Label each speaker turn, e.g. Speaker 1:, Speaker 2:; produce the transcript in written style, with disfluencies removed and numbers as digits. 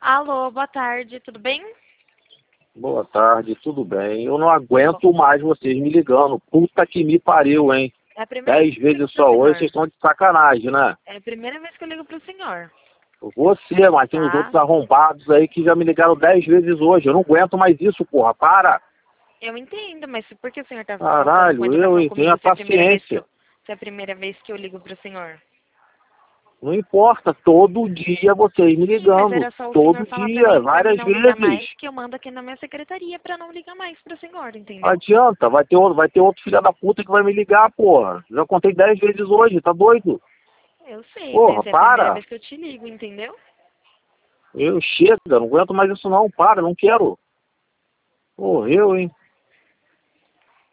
Speaker 1: Alô, boa tarde, tudo bem?
Speaker 2: Boa tarde, tudo bem? Eu não aguento mais vocês me ligando. Puta que me pariu, hein?
Speaker 1: É a primeira
Speaker 2: 10
Speaker 1: vez que eu ligo
Speaker 2: vezes
Speaker 1: pro
Speaker 2: só hoje,
Speaker 1: senhor.
Speaker 2: vocês estão de sacanagem, né?
Speaker 1: É a primeira vez que eu ligo pro senhor,
Speaker 2: Você, mas tem os
Speaker 1: tá?
Speaker 2: outros arrombados aí que já me ligaram 10 vezes hoje. Eu não aguento mais isso, porra. Para!
Speaker 1: Eu entendo, mas por que o senhor tá faltando com
Speaker 2: Caralho,
Speaker 1: educação
Speaker 2: eu tenho
Speaker 1: comigo
Speaker 2: a paciência.
Speaker 1: se é a primeira vez que eu ligo pro senhor?
Speaker 2: Não importa, todo dia vocês me
Speaker 1: Sim, mas
Speaker 2: ligando.
Speaker 1: era só o senhor
Speaker 2: Todo
Speaker 1: falar pra
Speaker 2: dia,
Speaker 1: mim, pra mim
Speaker 2: várias
Speaker 1: não ligar mais,
Speaker 2: vezes.
Speaker 1: que eu mando aqui na minha secretaria pra não ligar mais pro senhor,
Speaker 2: Não
Speaker 1: entendeu?
Speaker 2: adianta, vai ter outro filho da puta que vai me ligar, porra. Já contei 10 vezes hoje, tá doido?
Speaker 1: Eu sei,
Speaker 2: Porra,
Speaker 1: mas é a primeira
Speaker 2: para!
Speaker 1: vez que eu te ligo, entendeu?
Speaker 2: Chega, não aguento mais isso não, para, não quero. Morreu, hein?